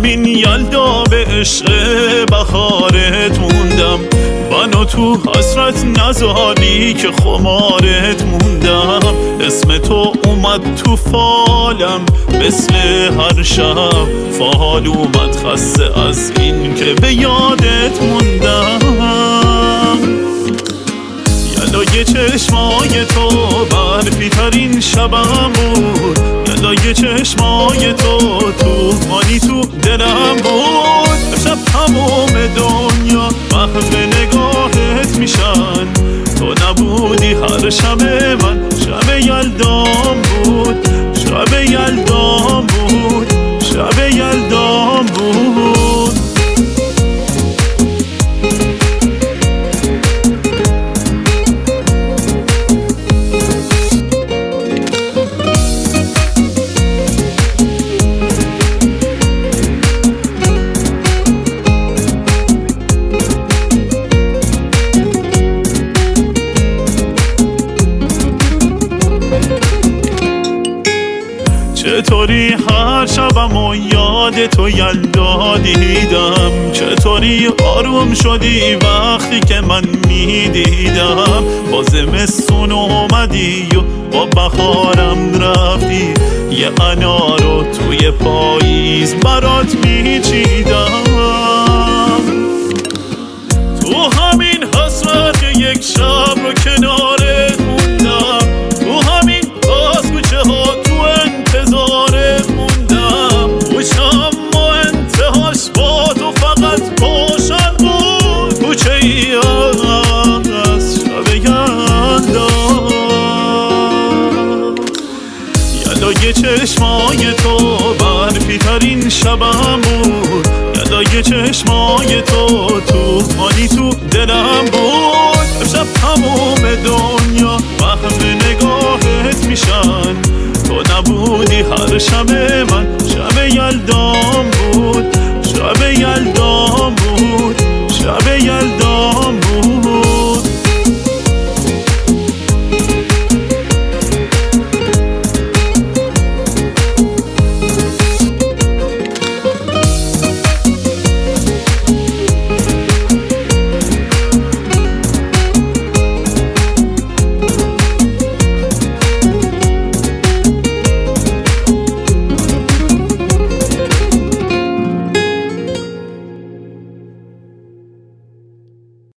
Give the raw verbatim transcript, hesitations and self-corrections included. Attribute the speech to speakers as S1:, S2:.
S1: همین یلدا به عشق بخارت موندم، منو تو حسرت نذاری که خمارت موندم. اسم تو اومد تو فالم مثل هر شب، فال اومد خسته از این که به یادت موندم. یلای چشمای تو برفی ترین شبم بود، یلای چشمای تو توفانی تو دلم بود. شب تمام دنیا محو نگاهت میشن، تو نبودی هر شب من شب یلدام بود، شب یلدام بود، شب یلدام بود. چطوری هر شبم و یاد تو یلدا دیدم، چطوری آروم شدی وقتی که من میدیدم. با زمستون اومدی و با بهارم رفتی، یه انارو توی پاییز برات میچیدم. تو همین حسرت یک شب رو کنارت موندم، تو همین بازگوچه ها تو انتظارت موندم. کوچم و انتهاش با تو فقط روشن بود، کوچه ای از شب یلدا. یلای چشمای تو برفی ترین شبم بود، یلای چشمای تو توفانی تو دلم بود. شب تمام دنیا محو نگاهت میشن، تو نبودی هر شب من شب یلدا